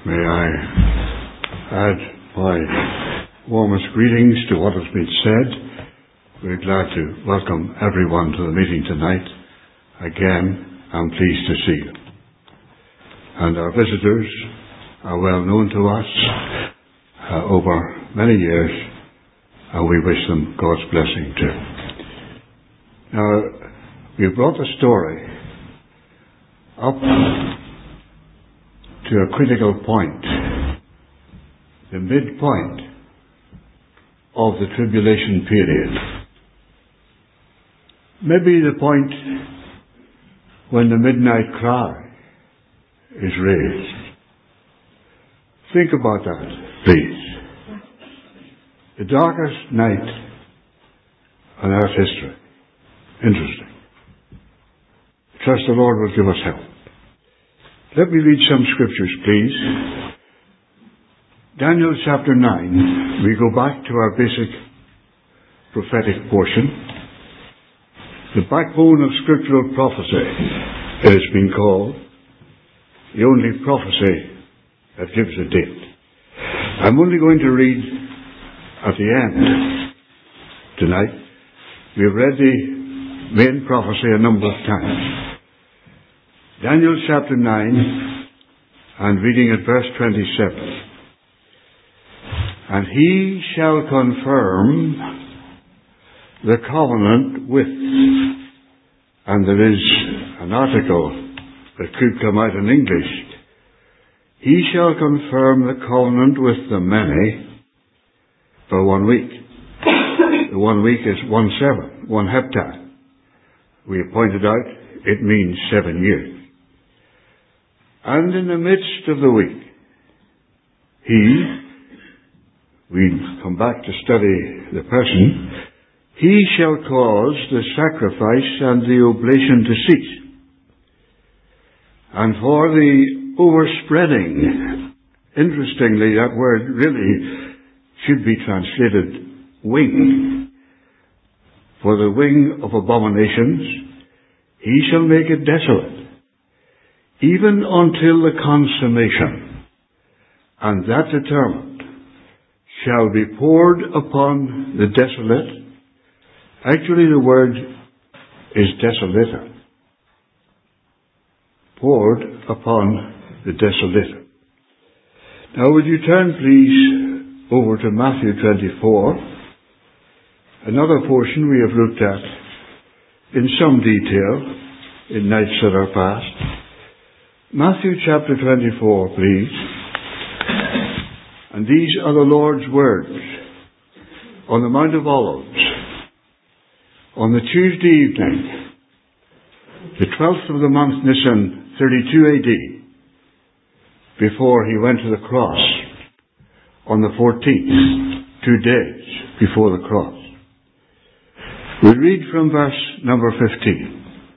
May I add my warmest greetings to what has been said. We're glad to welcome everyone to the meeting tonight. Again, I'm pleased to see you. And our visitors are well known to us over many years, and we wish them God's blessing too. Now, we brought the story up to a critical point, the midpoint of the tribulation period. Maybe the point when the midnight cry is raised. Think about that, please. The darkest night on earth history. Interesting. Trust the Lord will give us help. Let me read some scriptures, please. Daniel chapter 9. We go back to our basic prophetic portion. The backbone of scriptural prophecy, it has been called. The only prophecy that gives a date. I'm only going to read at the end tonight. We've read the main prophecy a number of times. Daniel chapter 9, and reading at verse 27. And he shall confirm the covenant with, and there is an article that could come out in English. He shall confirm the covenant with the many for 1 week. The 1 week is 1/7, 1 heptad. We have pointed out it means 7 years. And in the midst of the week, we come back to study the person, he shall cause the sacrifice and the oblation to cease. And for the overspreading, interestingly, that word really should be translated wing. For the wing of abominations, he shall make it desolate, even until the consummation, and that determined shall be poured upon the desolate. Actually, the word is desolator. Poured upon the desolator. Now, would you turn, please, over to Matthew 24, another portion we have looked at in some detail in nights that are past. Matthew chapter 24, please. And these are the Lord's words on the Mount of Olives on the Tuesday evening, the 12th of the month Nisan, 32 AD, before he went to the cross on the 14th, 2 days before the cross. We read from verse number 15.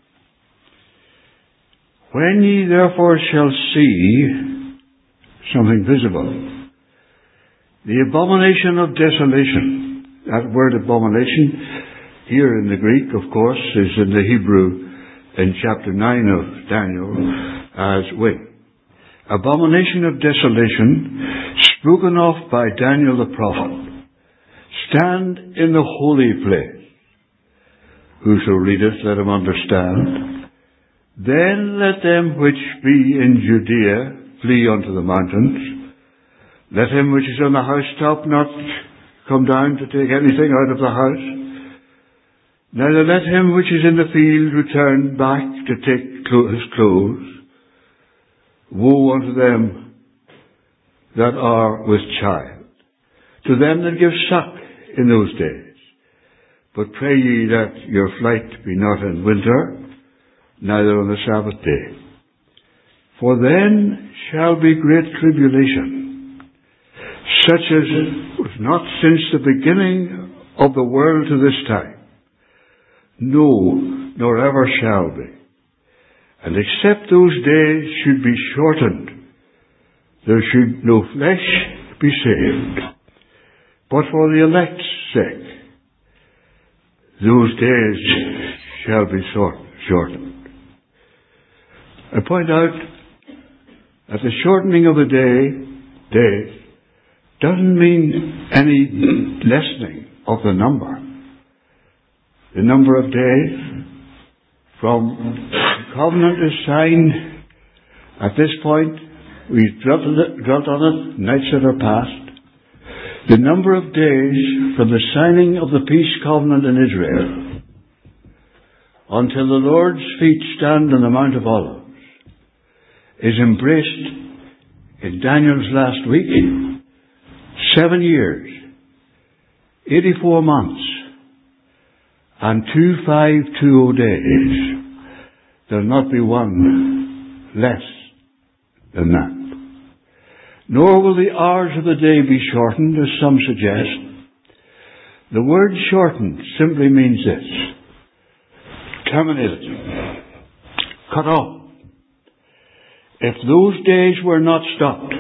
When ye therefore shall see something visible, the abomination of desolation, that word abomination here in the Greek, of course, is in the Hebrew in chapter 9 of Daniel as wing. Abomination of desolation, spoken of by Daniel the prophet, stand in the holy place. Whoso readeth, let him understand. Then let them which be in Judea flee unto the mountains. Let him which is on the housetop not come down to take anything out of the house. Neither let him which is in the field return back to take his clothes. Woe unto them that are with child, to them that give suck in those days. But pray ye that your flight be not in winter, neither on the Sabbath day. For then shall be great tribulation, such as was not since the beginning of the world to this time, no, nor ever shall be. And except those days should be shortened, there should no flesh be saved. But for the elect's sake, those days shall be shortened. I point out that the shortening of the days doesn't mean any lessening of the number. The number of days from the covenant is signed at this point. We've dwelt on it, nights that are past. The number of days from the signing of the peace covenant in Israel until the Lord's feet stand on the Mount of Olives is embraced in Daniel's last week. 7 years, 84 months, and 2520 days. There'll not be one less than that. Nor will the hours of the day be shortened, as some suggest. The word shortened simply means this: terminated, cut off. If those days were not stopped,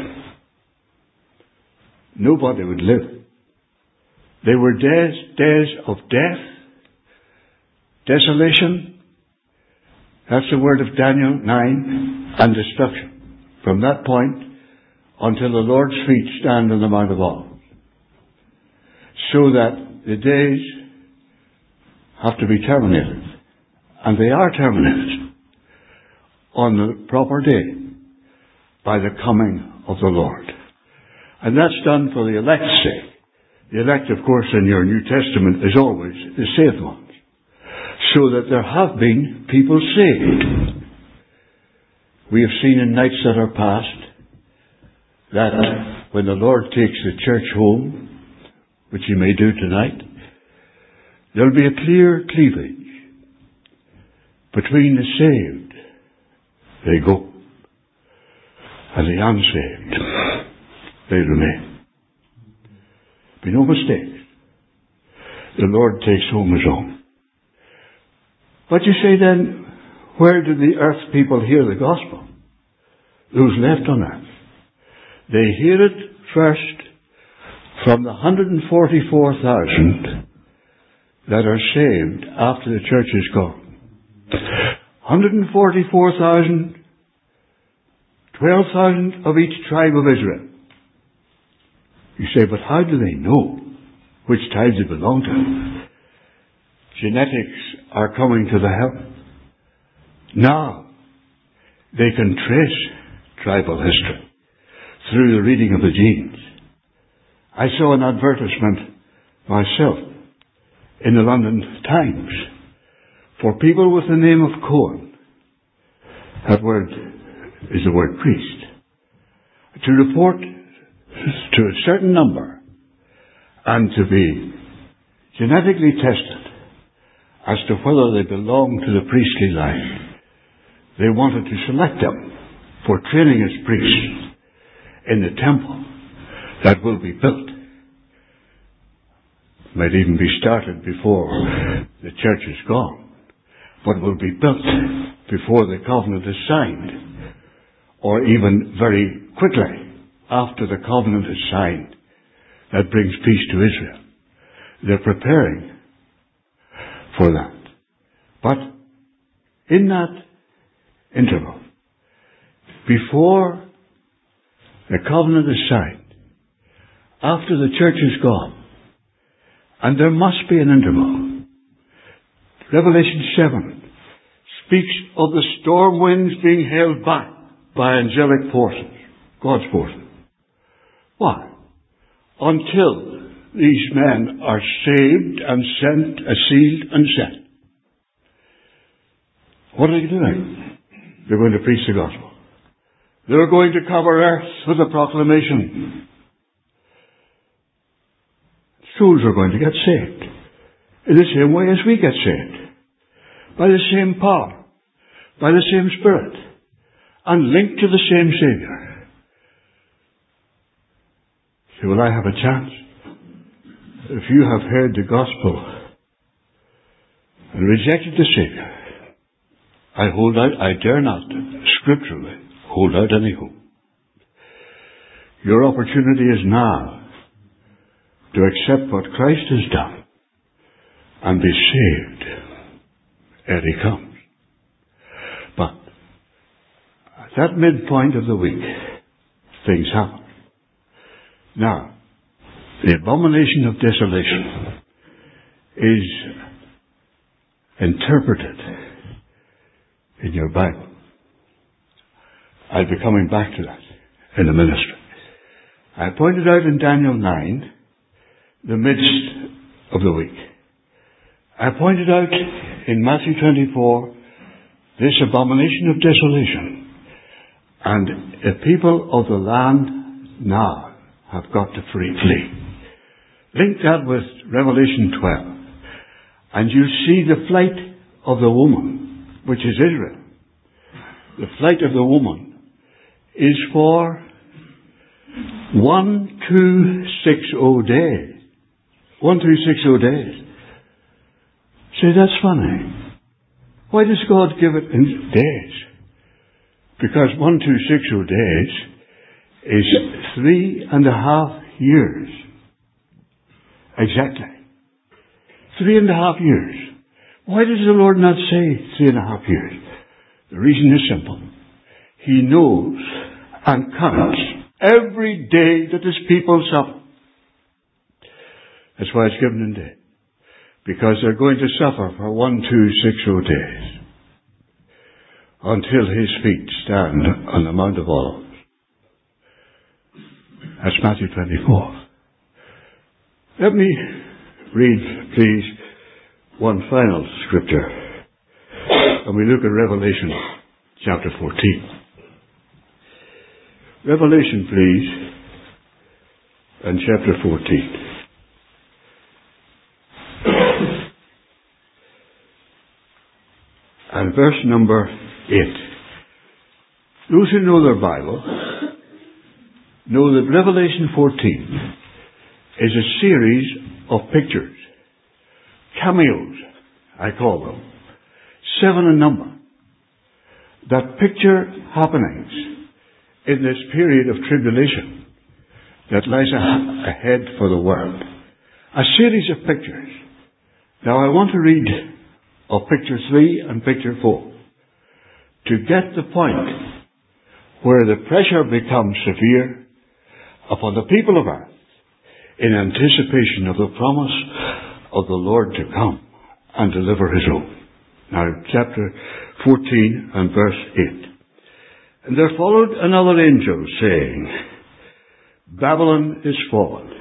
nobody would live. They were days of death, desolation. That's the word of Daniel 9, and destruction. From that point until the Lord's feet stand on the Mount of Olives. So that the days have to be terminated. And they are terminated on the proper day by the coming of the Lord. And that's done for the elect's sake. The elect, of course, in your New Testament is always the saved ones. So that there have been people saved. We have seen in nights that are past that when the Lord takes the church home, which He may do tonight, there'll be a clear cleavage between the saved, they go, and the unsaved, they remain. Be no mistake. The Lord takes home His own. But you say then, where did the earth people hear the gospel? Those left on earth. They hear it first from the 144,000 that are saved after the church is gone. 144,000, 12,000 of each tribe of Israel. You say, but how do they know which tribes they belong to? Genetics are coming to the help. Now, they can trace tribal history through the reading of the genes. I saw an advertisement myself in the London Times for people with the name of Cohen. That word is the word priest. To report to a certain number and to be genetically tested as to whether they belong to the priestly line. They wanted to select them for training as priests in the temple that will be built. Might even be started before the church is gone, but will be built before the covenant is signed, or even very quickly after the covenant is signed that brings peace to Israel. They're preparing for that. But in that interval, before the covenant is signed, after the church is gone, and there must be an interval. Revelation 7 speaks of the storm winds being held back by angelic forces, God's forces. Why? Until these men are saved and sent, sealed and sent. What are they doing? They're going to preach the gospel. They're going to cover earth with a proclamation. Souls are going to get saved in the same way as we get saved. By the same power. By the same Spirit. And linked to the same Saviour. So will I have a chance? If you have heard the gospel and rejected the Saviour, I dare not scripturally hold out any hope. Your opportunity is now to accept what Christ has done and be saved ere He comes. But At that midpoint of the week, things happen. Now, the abomination of desolation is interpreted in your Bible. I'll be coming back to that in the ministry. I pointed out in Daniel 9, the midst of the week. I pointed out in Matthew 24, this abomination of desolation. And the people of the land now have got to flee. Link that with Revelation 12. And you see the flight of the woman, which is Israel. The flight of the woman is for 1260 days. 1260 days. See, that's funny. Why does God give it in days? Because 1260 days is 3.5 years. Exactly. 3.5 years. Why does the Lord not say 3.5 years? The reason is simple. He knows and counts every day that his people suffer. That's why it's given in day. Because they're going to suffer for 1260 days. Until his feet stand on the Mount of Olives. That's Matthew 24. Let me read, please, one final scripture. And we look at Revelation chapter 14. Revelation, please, and chapter 14. And verse number 8. Those who know their Bible know that Revelation 14 is a series of pictures. Cameos, I call them. 7 in number. That picture happenings in this period of tribulation that lies ahead for the world. A series of pictures. Now I want to read of picture 3 and picture 4 to get the point where the pressure becomes severe upon the people of earth in anticipation of the promise of the Lord to come and deliver his own. Now, chapter 14 and verse 8. And there followed another angel saying, Babylon is fallen,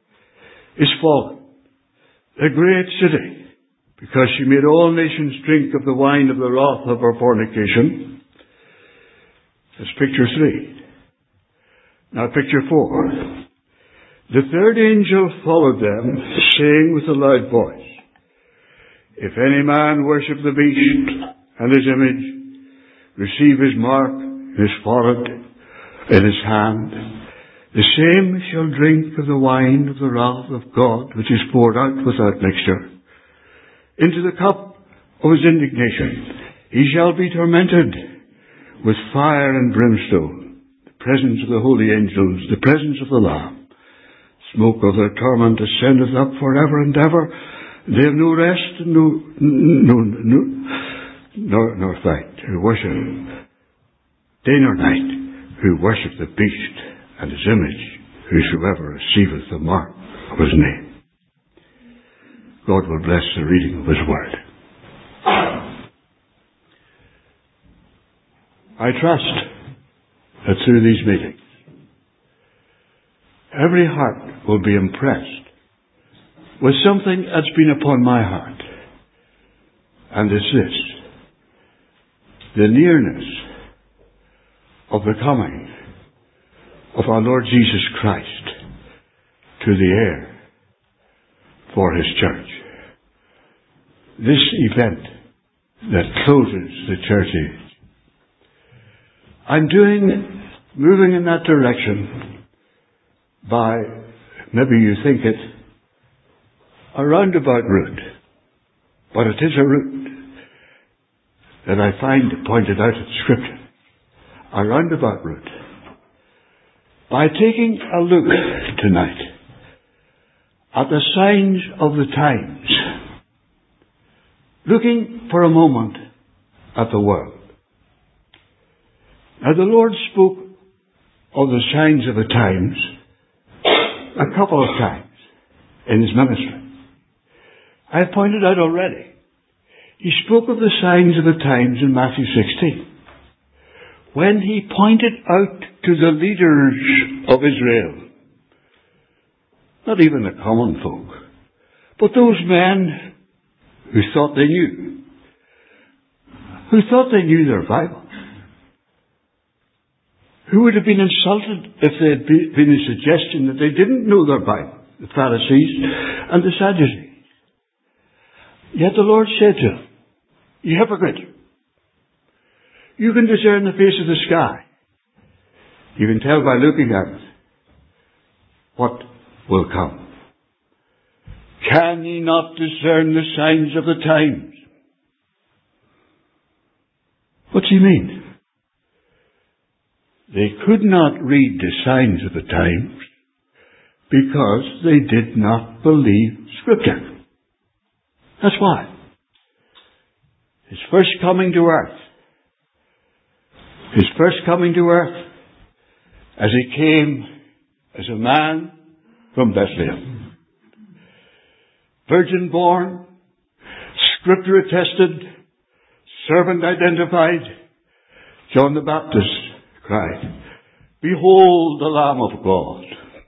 the great city, because she made all nations drink of the wine of the wrath of her fornication. That's picture 3. Now picture 4. The third angel followed them, saying with a loud voice, If any man worship the beast and his image, receive his mark in his forehead, in his hand, the same shall drink of the wine of the wrath of God, which is poured out without mixture, into the cup of his indignation. He shall be tormented with fire and brimstone, the presence of the holy angels, the presence of the Lamb. Smoke of their torment ascendeth up forever and ever. They have no rest and nor fight, who worship day nor night, who worship the beast and his image, whosoever receiveth the mark of his name. God will bless the reading of his word. I trust that through these meetings, every heart will be impressed with something that's been upon my heart. And it's this: the nearness of the coming of our Lord Jesus Christ to the air for his church. This event that closes the church age. I'm moving in that direction by, maybe you think it, a roundabout route. But it is a route that I find pointed out in Scripture. A roundabout route. By taking a look tonight at the signs of the times, looking for a moment at the world. Now the Lord spoke of the signs of the times a couple of times in His ministry. I have pointed out already. He spoke of the signs of the times in Matthew 16. When He pointed out to the leaders of Israel, not even the common folk, but those men who thought they knew their Bible, who would have been insulted if there had been a suggestion that they didn't know their Bible, the Pharisees and the Sadducees. Yet the Lord said to them, "You hypocrite, you can discern the face of the sky. You can tell by looking at it what will come. Can ye not discern the signs of the times?" What's He mean? They could not read the signs of the times because they did not believe Scripture. That's why. His first coming to earth. His first coming to earth as He came as a man from Bethlehem. Virgin born, Scripture attested, servant identified. John the Baptist cried, "Behold the Lamb of God."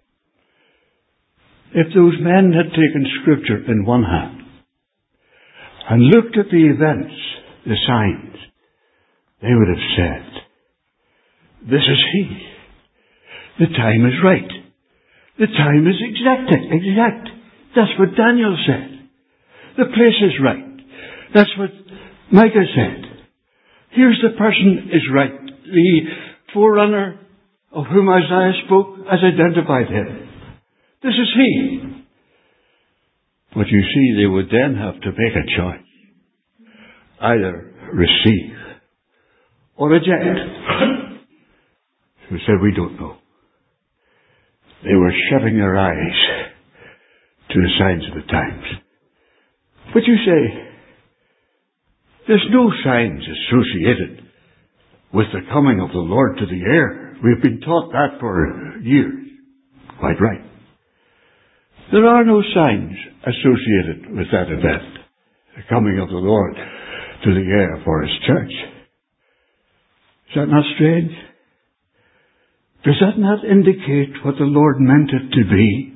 If those men had taken Scripture in one hand and looked at the events, the signs, they would have said, "This is He. The time is right. The time is exact. That's what Daniel said. The place is right. That's what Micah said. Here's the person is right. The forerunner of whom Isaiah spoke has identified Him. This is He." But you see, they would then have to make a choice. Either receive or reject. Who said, "We don't know." They were shutting their eyes to the signs of the times. But you say, there's no signs associated with the coming of the Lord to the air. We've been taught that for years. Quite right. There are no signs associated with that event, the coming of the Lord to the air for His church. Is that not strange? Does that not indicate what the Lord meant it to be?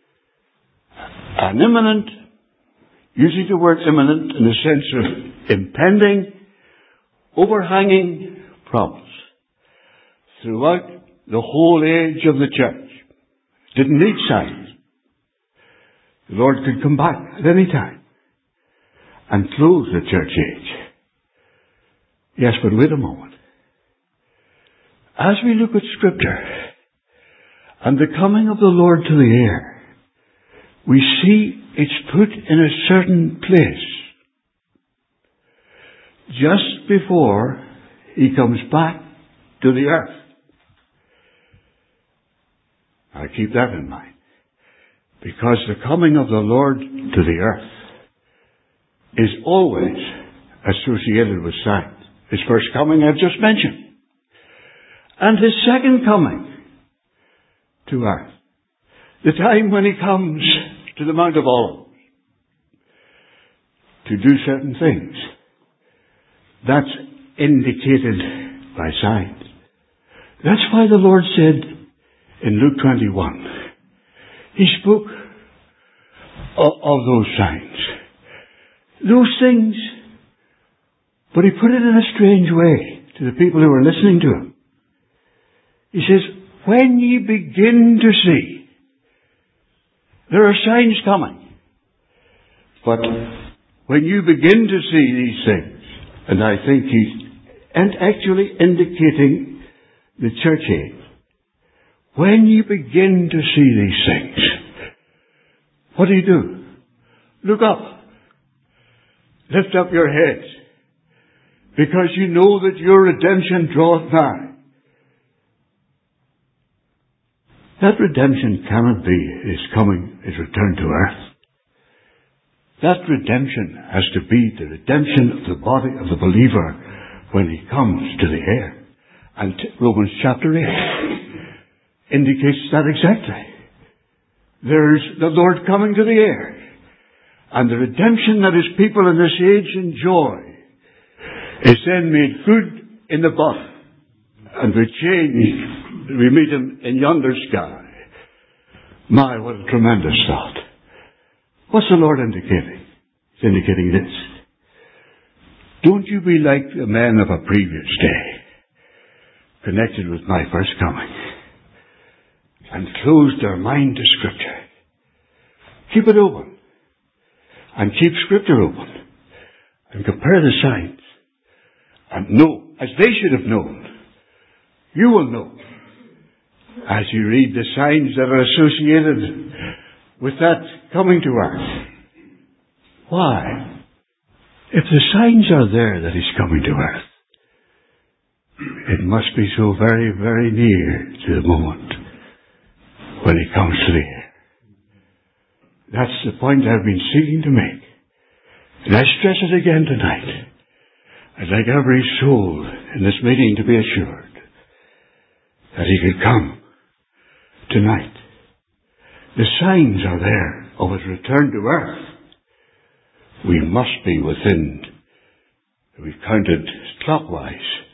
An imminent, using the word imminent in the sense of impending, overhanging promise throughout the whole age of the church. Didn't need signs. The Lord could come back at any time and close the church age. Yes, but wait a moment. As we look at Scripture and the coming of the Lord to the air, we see it's put in a certain place just before He comes back to the earth. I keep that in mind. Because the coming of the Lord to the earth is always associated with signs. His first coming I've just mentioned. And His second coming to earth. The time when He comes to the Mount of Olives to do certain things. That's indicated by signs. That's why the Lord said in Luke 21, He spoke of those signs. Those things, but He put it in a strange way to the people who were listening to Him. He says, when ye begin to see, there are signs coming. But when you begin to see these things, and I think He's actually indicating the church age, when you begin to see these things, what do? Look up. Lift up your heads, because you know that your redemption draweth nigh. That redemption cannot be His coming, His return to earth. That redemption has to be the redemption of the body of the believer when he comes to the air. And Romans chapter 8 indicates that exactly. There's the Lord coming to the air. And the redemption that His people in this age enjoy is then made good in the body. And we change, we meet Him in yonder sky. My, what a tremendous thought. What's the Lord indicating? He's indicating this. Don't you be like the men of a previous day, connected with my first coming, and close their mind to Scripture. Keep it open. And keep Scripture open. And compare the signs. And know, as they should have known, you will know, as you read the signs that are associated with that coming to earth. Why? If the signs are there that He's coming to earth, it must be so very, very near to the moment when He comes to the air. That's the point I've been seeking to make. And I stress it again tonight. I'd like every soul in this meeting to be assured that He could come tonight. The signs are there of His return to earth. We must be within, we counted clockwise,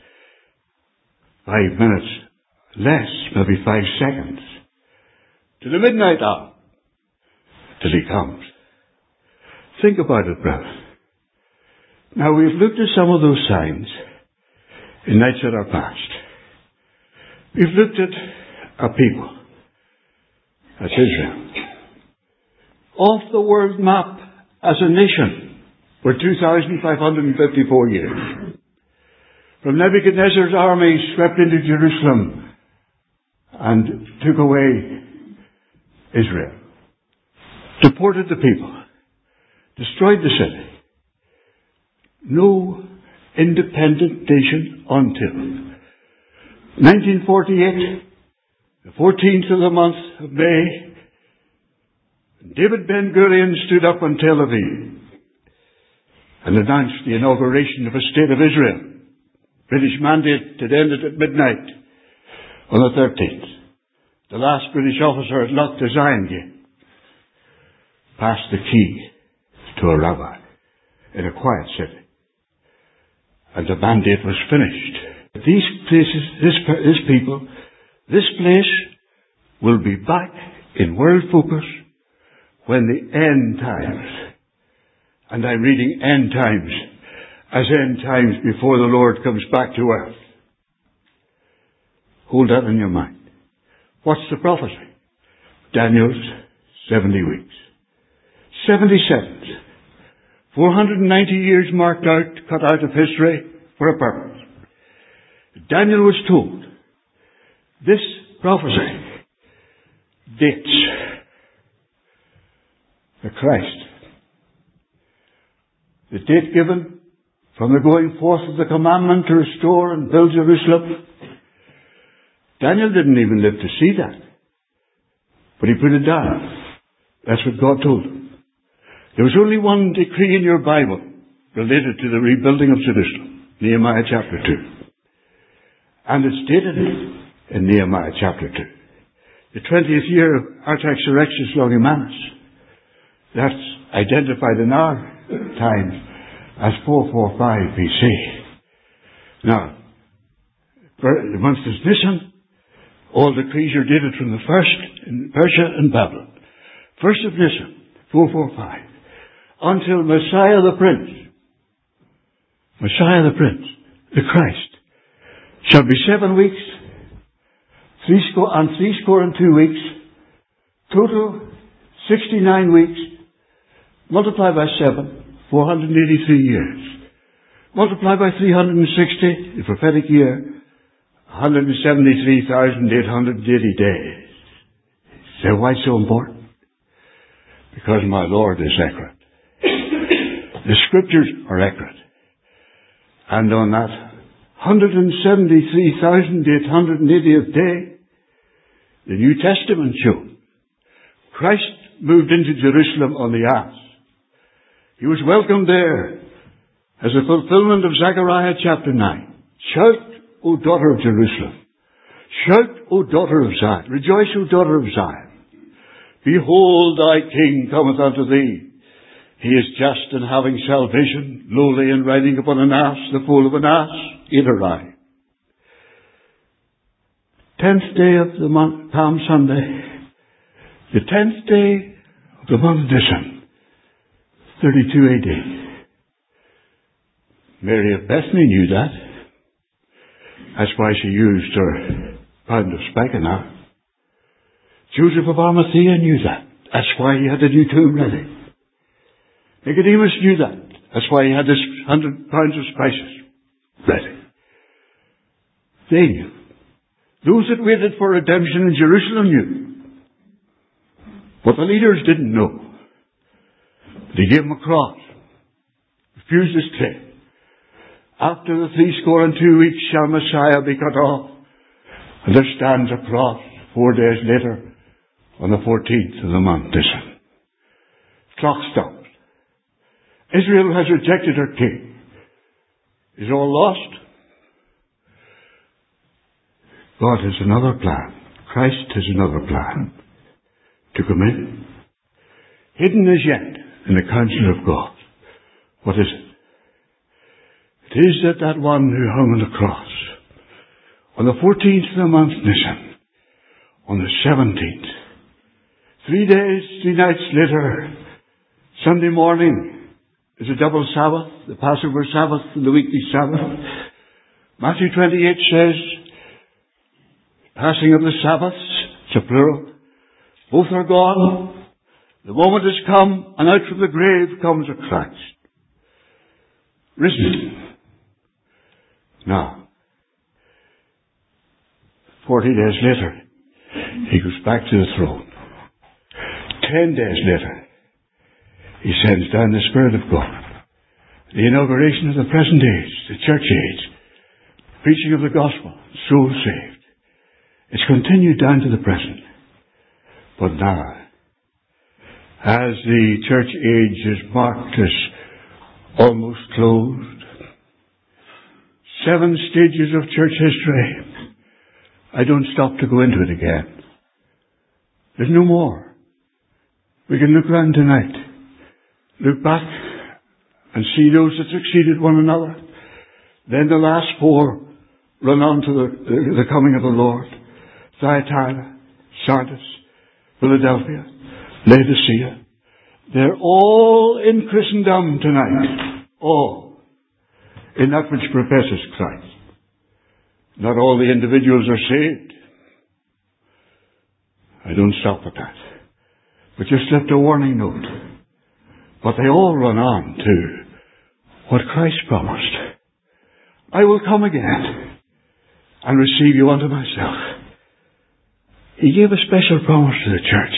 5 minutes, less, maybe 5 seconds, to the midnight hour, till He comes. Think about it, brother. Now, we've looked at some of those signs in nights that are past. We've looked at a people. That's Israel. Off the world map as a nation for 2,554 years. From Nebuchadnezzar's army swept into Jerusalem and took away Israel. Deported the people. Destroyed the city. No independent nation until 1948, the 14th of the month of May, David Ben-Gurion stood up on Tel Aviv and announced the inauguration of a state of Israel. British mandate had ended at midnight on the 13th. The last British officer had locked the Zion Gate, passed the key to a rabbi in a quiet city. And the mandate was finished. These places, this people, this place will be back in world focus when the end times, and I'm reading end times as end times before the Lord comes back to earth. Hold that in your mind. What's the prophecy? Daniel's 70 weeks. 77. 490 years marked out, cut out of history for a purpose. Daniel was told this prophecy dates the Christ. The date given from the going forth of the commandment to restore and build Jerusalem. Daniel didn't even live to see that. But he put it down. That's what God told him. There was only one decree in your Bible related to the rebuilding of Jerusalem. Nehemiah chapter 2. And it's dated in Nehemiah chapter 2. The 20th year of Artaxerxes Longimanus. That's identified in our time as 445 BC. Now, the month is Nisan. All decrees are dated from the first in Persia and Babylon. First of Nisan, 445. Until Messiah the Prince, the Christ, shall be 7 weeks, 62 weeks, total 69 weeks, multiplied by 7, 483 years. Multiplied by 360, the prophetic year, 173,880 days. So why so important? Because my Lord is accurate. The Scriptures are accurate. And on that 173,880th day, the New Testament showed Christ moved into Jerusalem on the ass. He was welcomed there as a fulfillment of Zechariah chapter 9. Shout O daughter of Jerusalem. Shout, O daughter of Zion. Rejoice, O daughter of Zion. Behold, thy king cometh unto thee. He is just and having salvation, lowly and riding upon an ass, the foal of an ass, either eye. 10th day of the month, Palm Sunday. The 10th day of the month of Nisan, 32 AD. Mary of Bethany knew that. That's why she used her pound of spikenard. Joseph of Arimathea knew that. That's why he had the new tomb ready. Nicodemus knew that. That's why he had this 100 pounds of spices ready. They knew. Those that waited for redemption in Jerusalem knew. But the leaders didn't know. They gave him a cross. Refused his claim. After the 62 weeks shall Messiah be cut off. And there stands a cross 4 days later on the 14th of the month, Nisan. Clock stops. Israel has rejected her king. Is all lost? God has another plan. Christ has another plan to come in. Hidden as yet in the counsel of God. What is it? It is that one who hung on the cross on the 14th of the month Nisan, on the 17th, 3 days, 3 nights later, Sunday morning, is a double Sabbath, the Passover Sabbath and the weekly Sabbath. Matthew 28 says, passing of the Sabbaths, it's a plural. Both are gone. The moment has come, and out from the grave comes a Christ. Risen. Now, 40 days later, he goes back to the throne. 10 days later, he sends down the Spirit of God. The inauguration of the present age, the church age, preaching of the gospel, souls saved. It's continued down to the present. But now, as the church age is marked as almost closed, 7 stages of church history, I don't stop to go into it again. There's no more. We can look round tonight, look back and see those that succeeded one another. Then the last 4 run on to the coming of the Lord. Thyatira, Sardis, Philadelphia, Laodicea. They're all in Christendom tonight. All. In that which professes Christ. Not all the individuals are saved. I don't stop at that. But just left a warning note. But they all run on to what Christ promised. I will come again and receive you unto myself. He gave a special promise to the church.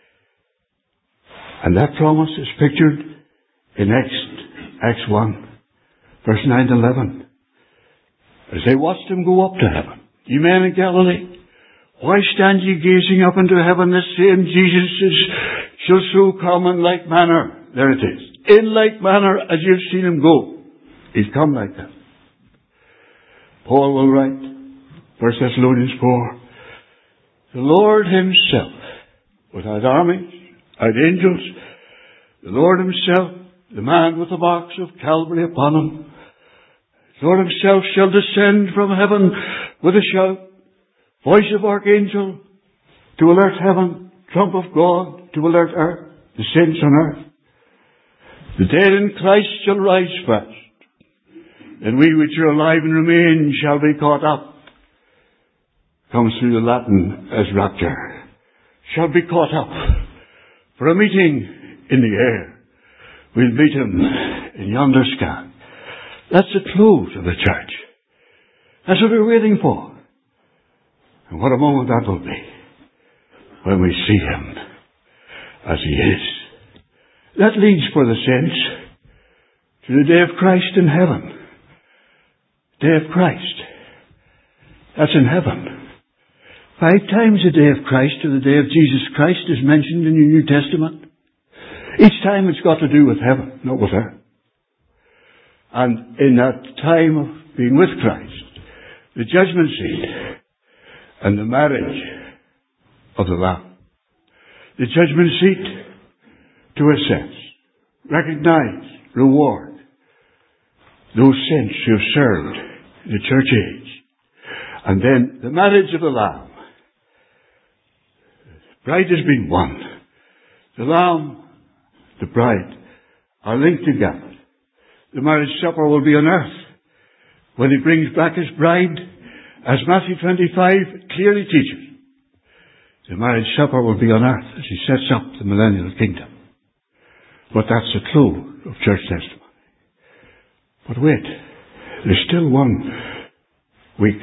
And that promise is pictured in Acts 1, verse 9 to 11. As they watched him go up to heaven. You men in Galilee, why stand ye gazing up into heaven? This same Jesus shall so come in like manner. There it is. In like manner as you've seen him go. He's come like that. Paul will write, 1 Thessalonians 4, the Lord himself, without armies, without angels, the Lord himself, the man with the marks of Calvary upon him, the Lord himself shall descend from heaven with a shout, voice of archangel, to alert heaven, trump of God, to alert earth, the saints on earth. The dead in Christ shall rise first, and we which are alive and remain shall be caught up. Comes through the Latin as rapture. Shall be caught up for a meeting in the air. We'll meet him in yonder sky. That's the close of the church. That's what we're waiting for. And what a moment that will be when we see him as he is. That leads for the saints to the day of Christ in heaven. Day of Christ. That's in heaven. 5 times the day of Christ or the day of Jesus Christ is mentioned in the New Testament. Each time it's got to do with heaven, not with earth. And in that time of being with Christ, the judgment seat, and the marriage of the Lamb. The judgment seat to assess, recognize, reward those saints who have served in the church age. And then the marriage of the Lamb. The bride has been won. The Lamb, the bride, are linked together. The marriage supper will be on earth when he brings back his bride, as Matthew 25 clearly teaches. The marriage supper will be on earth as he sets up the millennial kingdom. But that's the close of church testimony. But wait, there's still 1 week.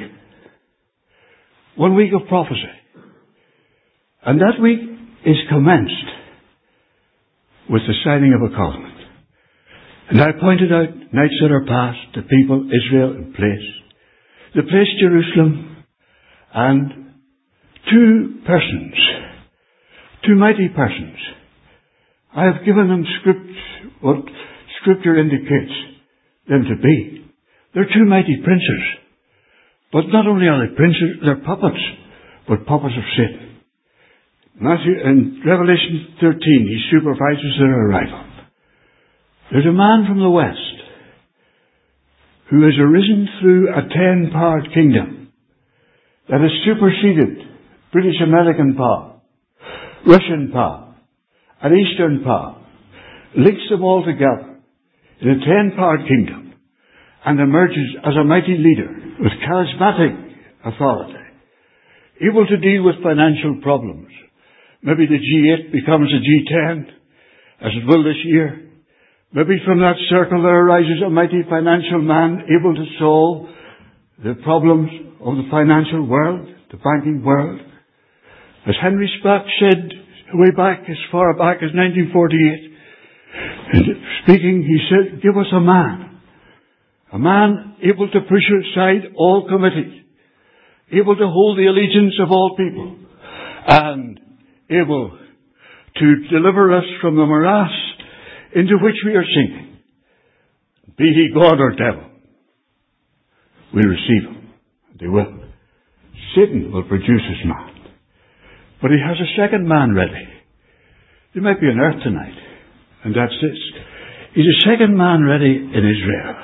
1 week of prophecy. And that week is commenced with the signing of a covenant. And I pointed out nights that are past, the people, Israel in place, the place Jerusalem, and 2 persons, 2 mighty persons. I have given them what Scripture indicates them to be. They're 2 mighty princes. But not only are they princes, they're puppets, but puppets of Satan. In Revelation 13, he supervises their arrival. There's a man from the West who has arisen through a 10-powered kingdom that has superseded British American power, Russian power, and Eastern power, links them all together in a 10-powered kingdom, and emerges as a mighty leader with charismatic authority, able to deal with financial problems. Maybe the G8 becomes a G10, as it will this year. Maybe from that circle there arises a mighty financial man able to solve the problems of the financial world, the banking world. As Henry Spack said way back, as far back as 1948, speaking, he said, give us a man able to push aside all committees, able to hold the allegiance of all people, and able to deliver us from the morass into which we are sinking. Be he God or devil, we receive him. They will. Satan will produce his man. But he has a second man ready. There might be on earth tonight, and that's this. He's a second man ready in Israel.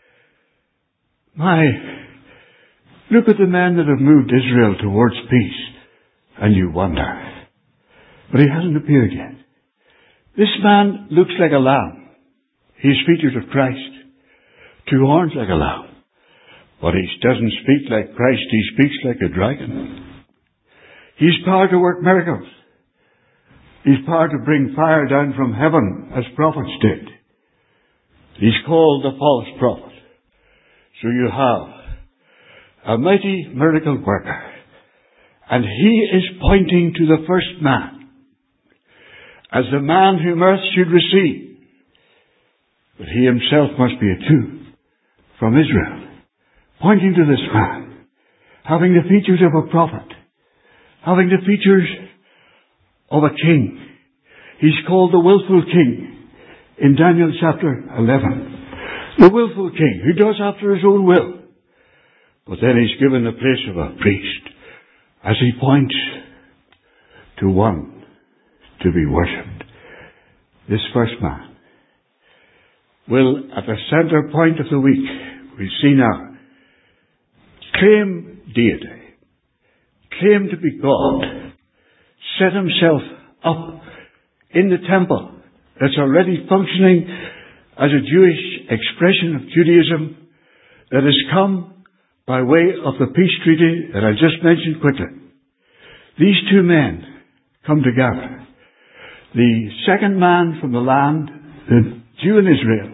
Look at the men that have moved Israel towards peace, and you wonder. But he hasn't appeared yet. This man looks like a lamb. He's features of Christ. 2 horns like a lamb. But he doesn't speak like Christ. He speaks like a dragon. He's power to work miracles. He's power to bring fire down from heaven, as prophets did. He's called the false prophet. So you have a mighty miracle worker. And he is pointing to the first man as the man whom earth should receive. But he himself must be a Jew from Israel, pointing to this man, having the features of a prophet, having the features of a king. He's called the willful king in Daniel chapter 11. The willful king who does after his own will. But then he's given the place of a priest as he points to one to be worshipped. This first man will, at the center point of the week, we see now, claim deity, claim to be God, set himself up in the temple that's already functioning as a Jewish expression of Judaism that has come by way of the peace treaty that I just mentioned quickly. These 2 men come together. The second man from the land, the Jew in Israel,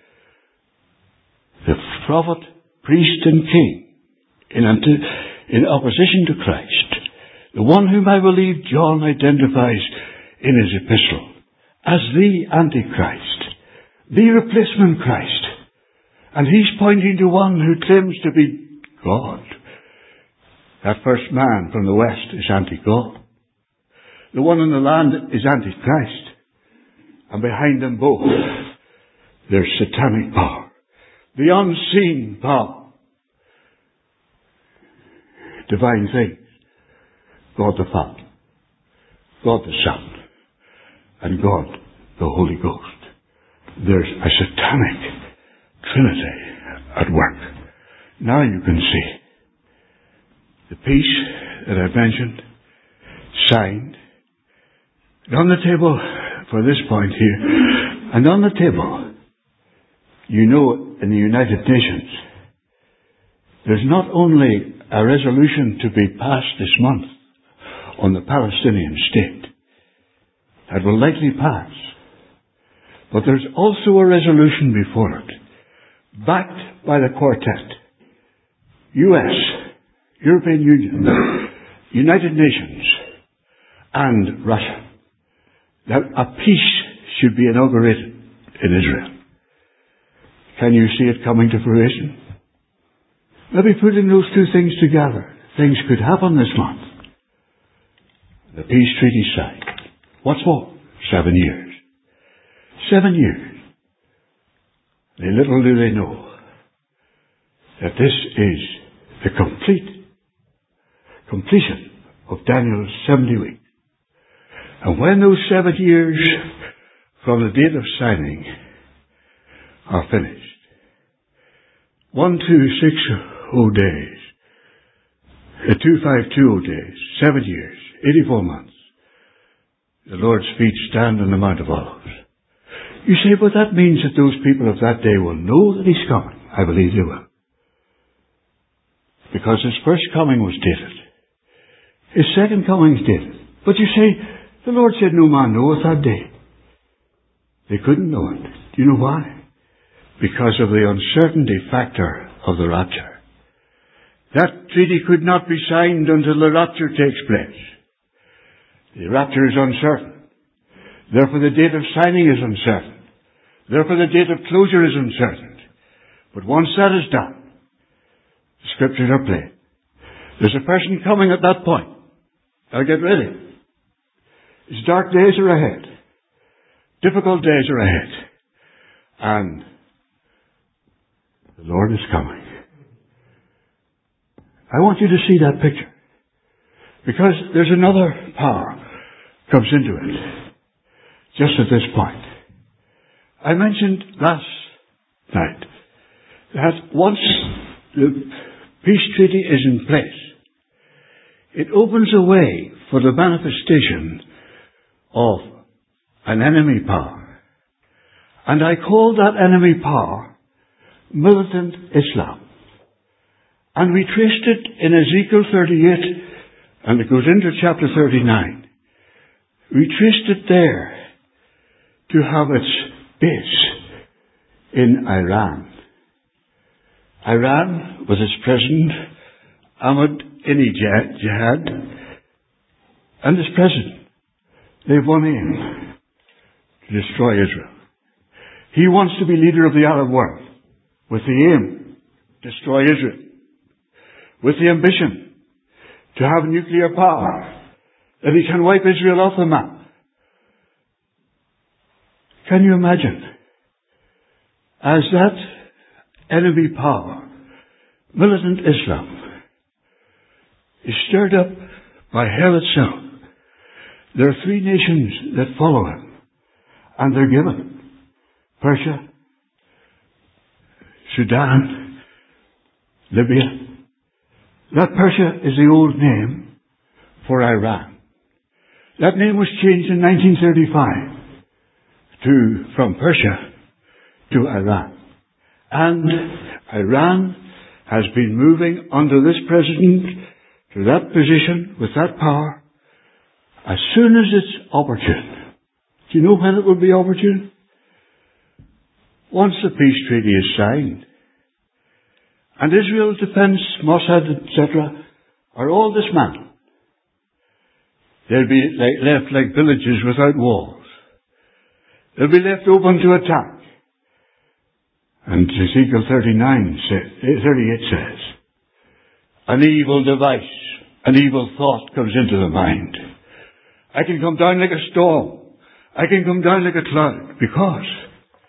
the prophet, priest and king, in opposition to Christ, the one whom I believe John identifies in his epistle as the Antichrist, the replacement Christ. And he's pointing to one who claims to be God. That first man from the west is anti-God. The one in the land is Antichrist. And behind them both, there's satanic power. The unseen power. divine things. God the Father, God the Son, and God the Holy Ghost. There's a satanic Trinity at work. Now you can see the peace that I mentioned, signed, and on the table for this point here, and on the table, you know, in the United Nations, there's not only a resolution to be passed this month on the Palestinian state that will likely pass, but there's also a resolution before it, backed by the Quartet, US, European Union, United Nations, and Russia, that a peace should be inaugurated in Israel. Can you see it coming to fruition? Maybe putting those two things together, things could happen this month. The peace treaty signed. What's more? 7 years. 7 years. Little do they know that this is the completion of Daniel's 70 weeks. And when those 7 years from the date of signing are finished, 1260 days, 2520 days, 7 years, 84 months, the Lord's feet stand on the Mount of Olives. You say, but that means that those people of that day will know that He's coming. I believe they will. Because His first coming was dated. His second coming is dated. But you say, the Lord said, no man knoweth that day. They couldn't know it. Do you know why? Because of the uncertainty factor of the rapture. That treaty could not be signed until the rapture takes place. The rapture is uncertain. Therefore the date of signing is uncertain. Therefore the date of closure is uncertain. But once that is done, the Scriptures are plain. There's a person coming at that point. Now get ready. His dark days are ahead. Difficult days are ahead. And the Lord is coming. I want you to see that picture. Because there's another power comes into it. Just at this point. I mentioned last night that once the peace treaty is in place, it opens a way for the manifestation of an enemy power. And I call that enemy power militant Islam. And we traced it in Ezekiel 38, and it goes into chapter 39. We traced it there to have its base in Iran. Iran, with its president, Ahmadinejad, and its president, they've one aim: to destroy Israel. He wants to be leader of the Arab world, with the aim to destroy Israel, with the ambition to have nuclear power, that he can wipe Israel off the map. Can you imagine? As that enemy power, militant Islam, is stirred up by hell itself, there are 3 nations that follow him, and they're given: Persia, Sudan, Libya. That Persia is the old name for Iran. That name was changed in 1935 from Persia to Iran. And Iran has been moving under this president to that position with that power as soon as it's opportune. Do you know when it will be opportune? Once the peace treaty is signed, and Israel's defense, Mossad, etc., are all dismantled. They'll be left like villages without walls. They'll be left open to attack. And Ezekiel 38 says, an evil device, an evil thought comes into the mind. I can come down like a storm. I can come down like a cloud, because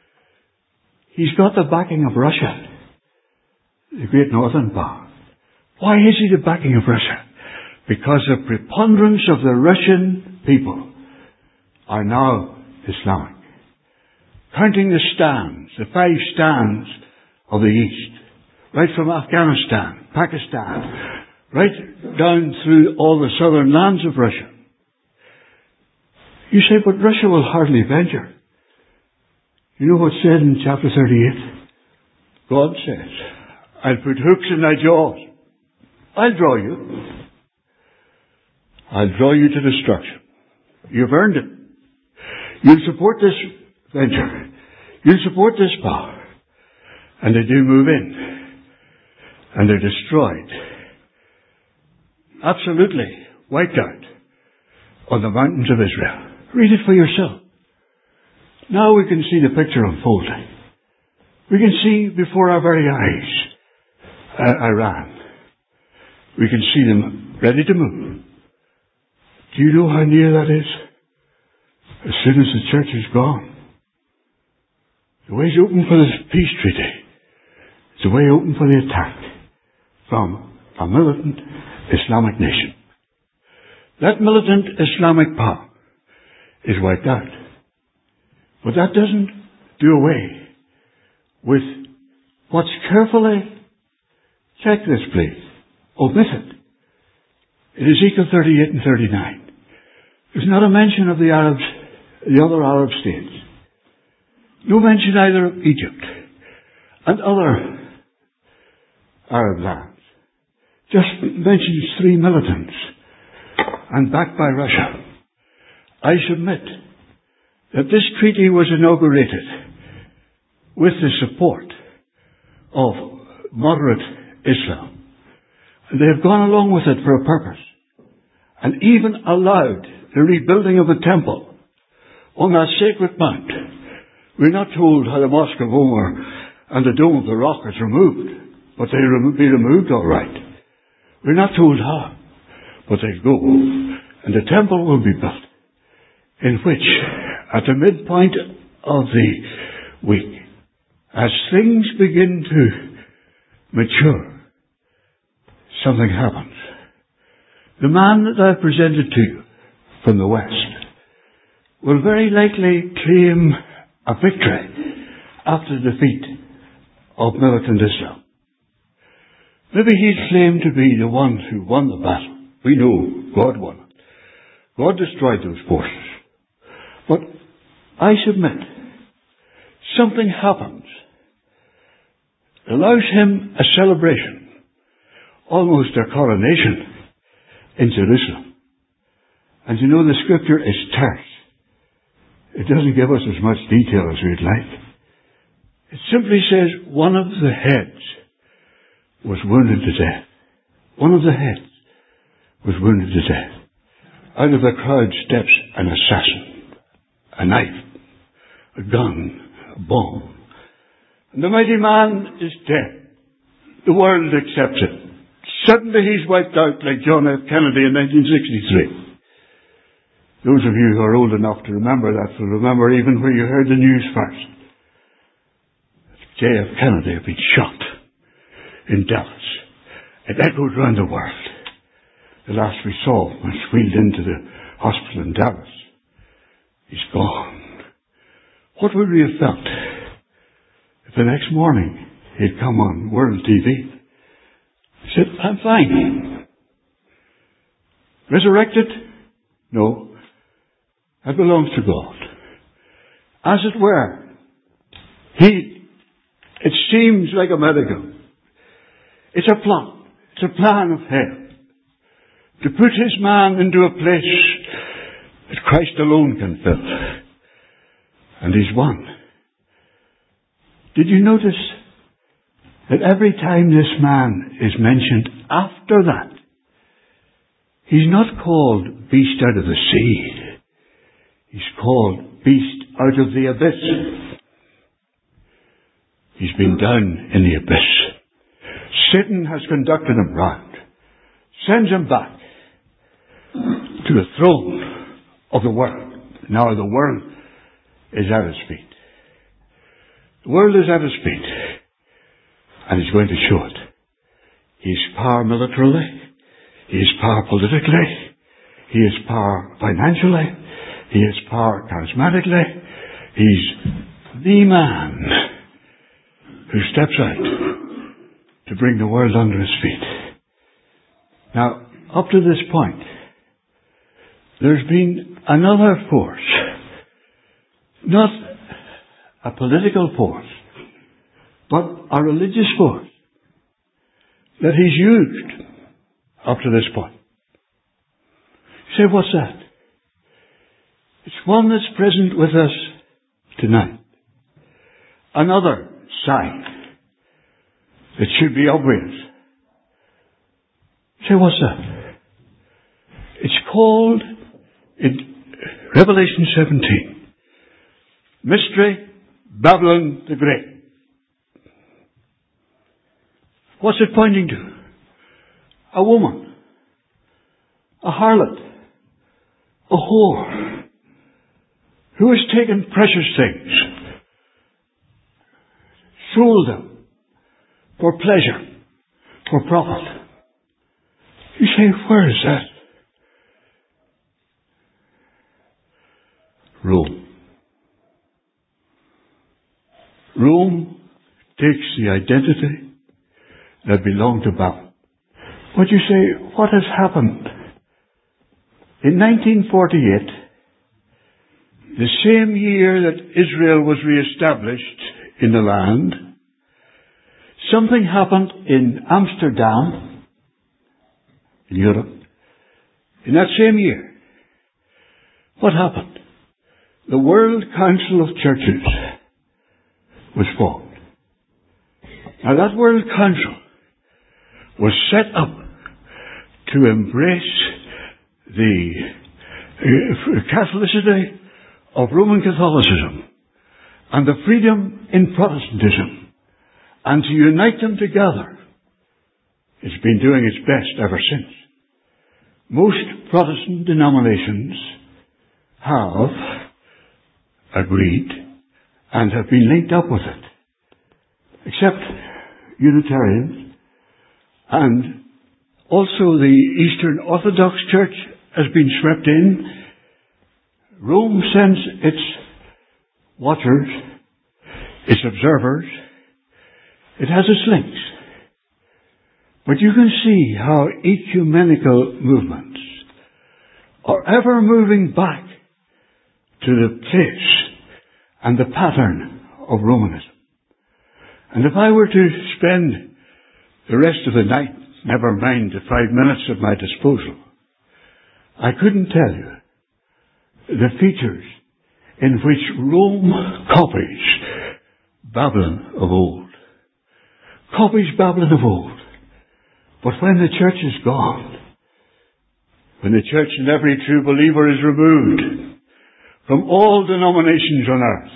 he's got the backing of Russia, the great northern power. Why is he the backing of Russia? Because the preponderance of the Russian people are now Islamic. Counting the stands, the 5 stands of the East, right from Afghanistan, Pakistan, right down through all the southern lands of Russia. You say, but Russia will hardly venture. You know what's said in chapter 38? God says, I'll put hooks in thy jaws. I'll draw you. I'll draw you to destruction. You've earned it. You'll support this venture. You'll support this power. And they do move in. And they're destroyed. Absolutely wiped out on the mountains of Israel. Read it for yourself. Now we can see the picture unfolding. We can see before our very eyes Iran. We can see them ready to move. Do you know how near that is? As soon as the church is gone. The way's open for the peace treaty. It's the way open for the attack from a militant Islamic nation. That militant Islamic power is wiped out. But that doesn't do away with what's carefully, check this please, omitted in Ezekiel 38 and 39. There's not a mention of the Arabs, the other Arab states. No mention either of Egypt and other Arab lands. Just mentions 3 militants and backed by Russia. I submit that this treaty was inaugurated with the support of moderate Islam. And they have gone along with it for a purpose. And even allowed the rebuilding of the temple on that sacred mount. We're not told how the Mosque of Omar and the Dome of the Rock is removed, but they'll be removed all right. We're not told how, but they go. And the temple will be built, in which, at the midpoint of the week, as things begin to mature, something happens. The man that I've presented to you from the West will very likely claim a victory after the defeat of militant Islam. Maybe he'll claim to be the one who won the battle. We know God won it. God destroyed those forces. But I submit, something happens. It allows him a celebration, almost a coronation in Jerusalem. And you know the scripture is terse. It doesn't give us as much detail as we'd like. It simply says one of the heads was wounded to death. One of the heads was wounded to death. Out of the crowd steps an assassin, a knife, a gun, a bomb. And the mighty man is dead. The world accepts it. Suddenly he's wiped out like John F. Kennedy in 1963. Those of you who are old enough to remember that will remember even where you heard the news first. J.F. Kennedy had been shot in Dallas. It echoed round the world. The last we saw was wheeled into the hospital in Dallas. He's gone. What would we have felt if the next morning he'd come on world TV? He said, I'm fine. Resurrected? No. That belongs to God. As it were, it seems like a miracle. It's a plot. It's a plan of hell. To put his man into a place that Christ alone can fill. And he's won. Did you notice that every time this man is mentioned after that, he's not called beast out of the sea. He's called beast out of the abyss. He's been down in the abyss. Satan has conducted him round, sends him back to the throne of the world. Now the world is at his feet. The world is at his feet. And he's going to show it. He has power militarily. He has power politically. He has power financially. He has power charismatically. He's the man who steps out to bring the world under his feet. Now, up to this point, there's been another force, not a political force, but a religious force that he's used up to this point. You say, what's that? It's one that's present with us tonight. Another sign that should be obvious. You say, what's that? It's called, in Revelation 17, Mystery Babylon the Great. What's it pointing to? A woman, a harlot, a whore, who has taken precious things, sold them for pleasure, for profit. You say, where is that? Rome. Rome takes the identity that belonged to Babylon. But you say, what has happened? In 1948, the same year that Israel was re-established in the land, something happened in Amsterdam, in Europe, in that same year. What happened? The World Council of Churches was formed. Now that World Council was set up to embrace the Catholicity of Roman Catholicism and the freedom in Protestantism, and to unite them together. It's been doing its best ever since. Most Protestant denominations have agreed and have been linked up with it, except Unitarians, and also the Eastern Orthodox Church has been swept in. Rome sends its watchers, its observers. It has its links. But you can see how ecumenical movements are ever moving back to the place and the pattern of Romanism. And if I were to spend the rest of the night, never mind the 5 minutes at my disposal, I couldn't tell you the features in which Rome copies Babylon of old. Copies Babylon of old. But when the church is gone, when the church in every true believer is removed from all denominations on earth,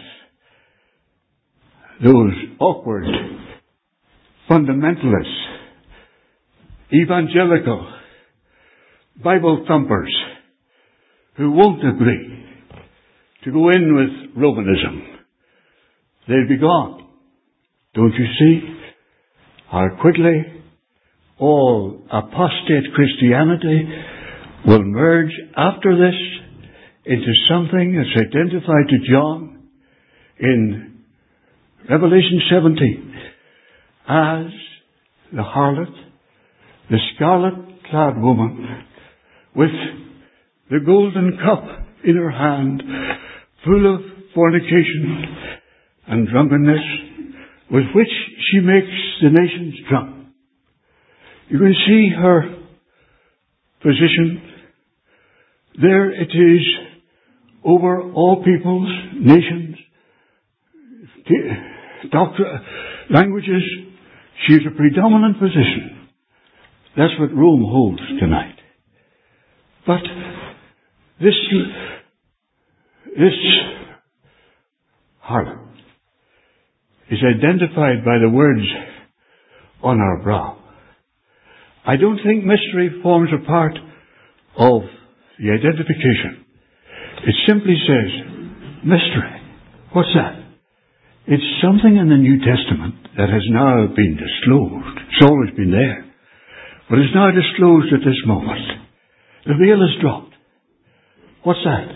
those awkward, fundamentalists, evangelical, Bible thumpers who won't agree to go in with Romanism, they'll be gone. Don't you see how quickly all apostate Christianity will merge after this into something that's identified to John in Revelation 17 as the harlot, the scarlet-clad woman with the golden cup in her hand, full of fornication and drunkenness, with which she makes the nations drunk. You can see her position. There it is over all peoples, nations, languages. She has a predominant position. That's what Rome holds tonight. But this harlot is identified by the words on our brow. I don't think mystery forms a part of the identification. It simply says, mystery. What's that? It's something in the New Testament that has now been disclosed. It's always been there. but is now disclosed at this moment. The veil is dropped. What's that?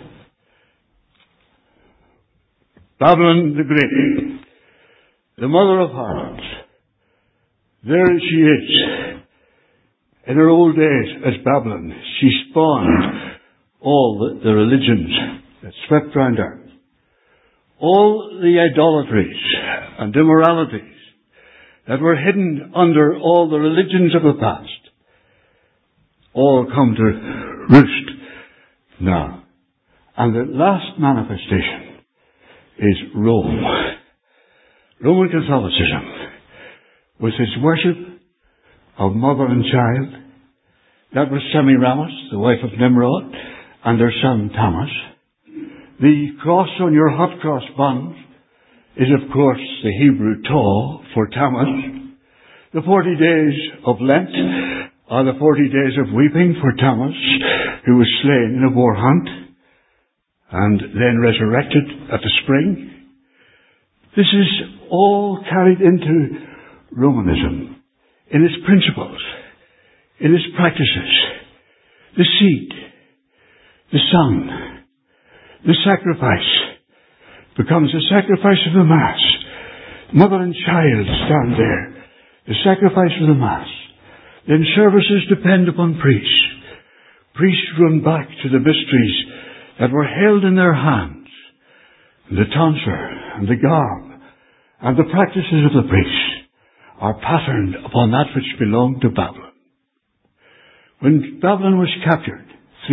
Babylon the Great, the mother of harlots. There she is. In her old days as Babylon, she spawned all the religions that swept round her. All the idolatries and immoralities that were hidden under all the religions of the past all come to roost now. And the last manifestation is Rome. Roman Catholicism, with its worship of mother and child. That was Semiramis, the wife of Nimrod, and her son Tammuz. The cross on your hot cross buns is, of course, the Hebrew Tau for Tammuz. The 40 days of Lent are the 40 days of weeping for Tammuz, who was slain in a boar hunt and then resurrected at the spring. This is all carried into Romanism in its principles, in its practices. The seed, the son, the sacrifice becomes the sacrifice of the Mass. Mother and child stand there, the sacrifice of the Mass. Then services depend upon priests. Priests run back to the mysteries that were held in their hands. The tonsure and the garb and the practices of the priests are patterned upon that which belonged to Babylon. When Babylon was captured,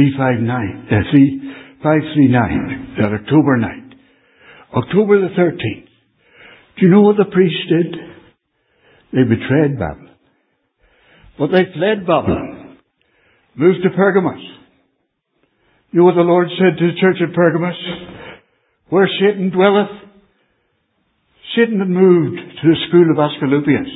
539, that October night, October the 13th, do you know what the priests did? They betrayed Babylon. But they fled Babylon, moved to Pergamos. You know what the Lord said to the church at Pergamos? Where Satan dwelleth, Satan had moved to the school of Asclepius.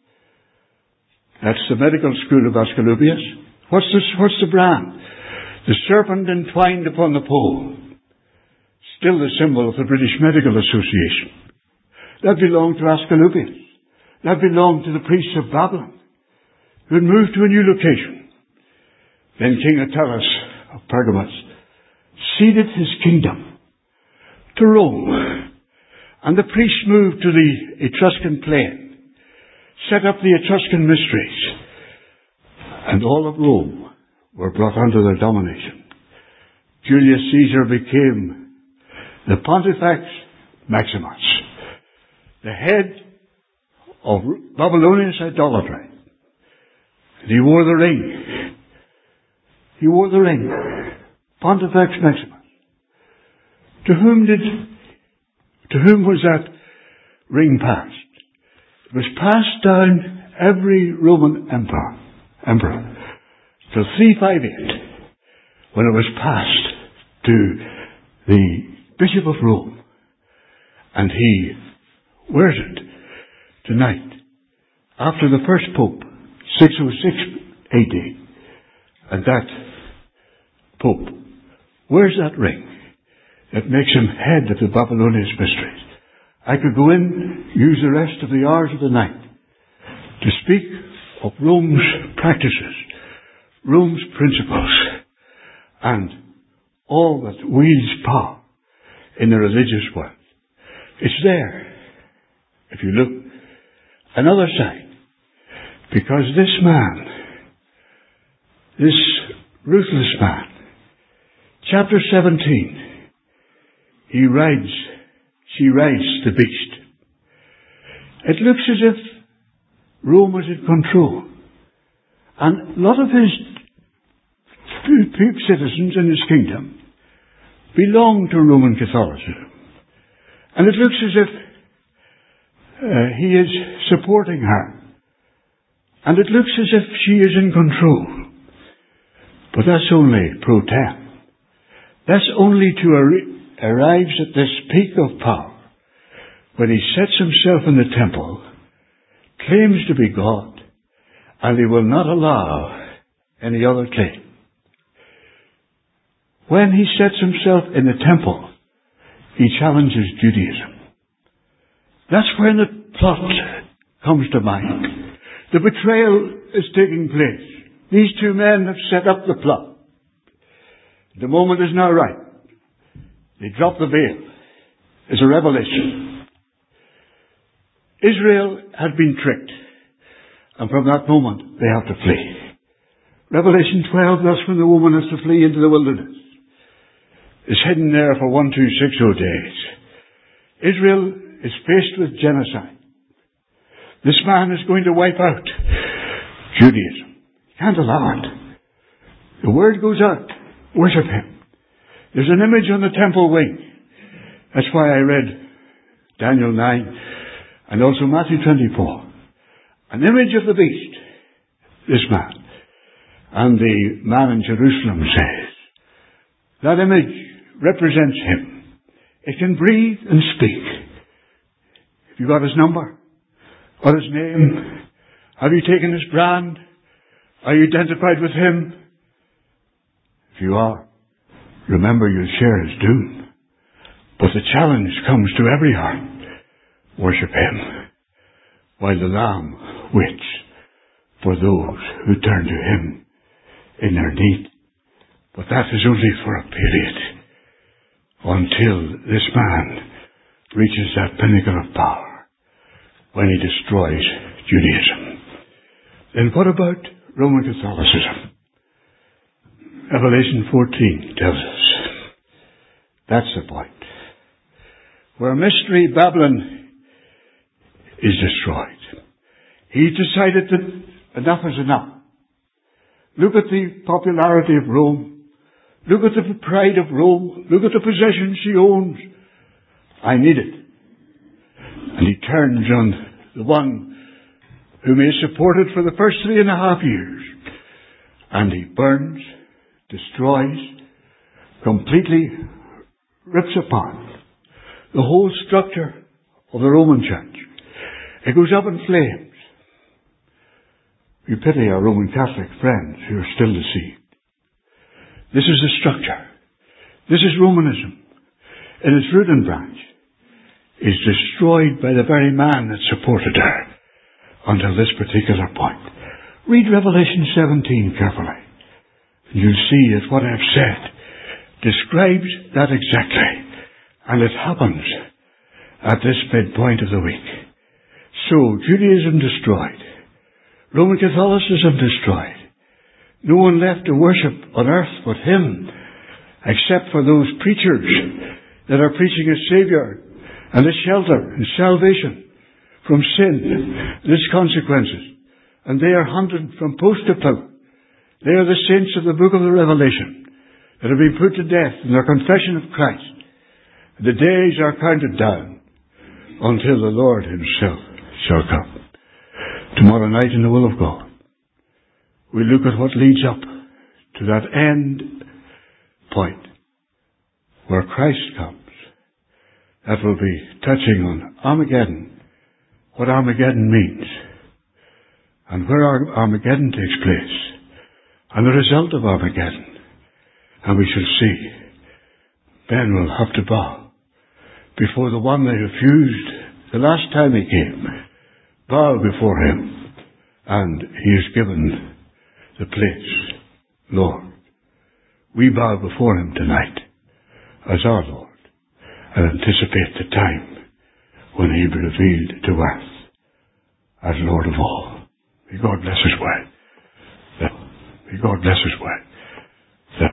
That's the medical school of Asclepius. What's the brand? The serpent entwined upon the pole. Still the symbol of the British Medical Association. That belonged to Asclepius. That belonged to the priests of Babylon, who had moved to a new location. Then King Attalus of Pergamos ceded his kingdom to Rome. And the priests moved to the Etruscan plain, set up the Etruscan mysteries, and all of Rome were brought under their domination. Julius Caesar became the Pontifex Maximus, the head of Babylonian idolatry. And he wore the ring. He wore the ring. Pontifex Maximus. To whom was that ring passed? It was passed down every Roman emperor till 358, when it was passed to the Bishop of Rome, and he wears it tonight after the first Pope, 606 AD, and that Pope wears that ring that makes him head of the Babylonian mysteries. I could go in, use the rest of the hours of the night to speak of Rome's practices, Rome's principles, and all that wields power in the religious world. It's there, if you look. Another side, because this man, this ruthless man, chapter 17, she rides the beast. It looks as if Rome was in control. And a lot of his citizens in his kingdom belong to Roman Catholicism. And it looks as if he is supporting her. And it looks as if she is in control. But that's only pro tem. That's only to arrives at this peak of power when he sets himself in the temple, claims to be God, and he will not allow any other claim. When he sets himself in the temple, he challenges Judaism. That's when the plot comes to mind. The betrayal is taking place. These two men have set up the plot. The moment is now right. They drop the veil. It's a revelation. Israel had been tricked. And from that moment, they have to flee. Revelation 12, thus when the woman has to flee into the wilderness, is hidden there for 1260 days. Israel is faced with genocide. This man is going to wipe out Judaism. Can't allow it. The word goes out. Worship him. There's an image on the temple wing. That's why I read Daniel 9 and also Matthew 24. An image of the beast. This man. And the man in Jerusalem says, that image represents him. It can breathe and speak. Have you got his number? Or his name? Have you taken his brand? Are you identified with him? If you are, remember you'll share his doom. But the challenge comes to every heart. Worship him, while the Lamb waits for those who turn to him in their need. But that is only for a period, until this man reaches that pinnacle of power, when he destroys Judaism. Then what about Roman Catholicism? Revelation 14 tells us that's the point. Where Mystery Babylon is destroyed. He's decided that enough is enough. Look at the popularity of Rome. Look at the pride of Rome. Look at the possessions she owns. I need it. And he turns on the one whom he has supported for the first 3.5 years. And he burns, destroys, completely rips apart the whole structure of the Roman Church. It goes up in flames. We pity our Roman Catholic friends who are still deceived. This is the structure. This is Romanism. In its root and branch is destroyed by the very man that supported her until this particular point. Read Revelation 17 carefully. You'll see that what I've said describes that exactly. And it happens at this midpoint of the week. So, Judaism destroyed. Roman Catholicism destroyed. No one left to worship on earth but him, except for those preachers that are preaching a Saviour and a shelter and salvation from sin and its consequences. And they are hunted from post to post. They are the saints of the book of the Revelation that have been put to death in their confession of Christ. The days are counted down until the Lord himself shall come. Tomorrow night in the will of God, we look at what leads up to that end point where Christ comes. That will be touching on Armageddon, what Armageddon means, and where Armageddon takes place, and the result of Armageddon. And we shall see men will have to bow before the one they refused the last time he came. Bow before him, and he is given the place, Lord. We bow before him tonight as our Lord and anticipate the time when he will be revealed to us as Lord of all. May God bless his word. May God bless his word.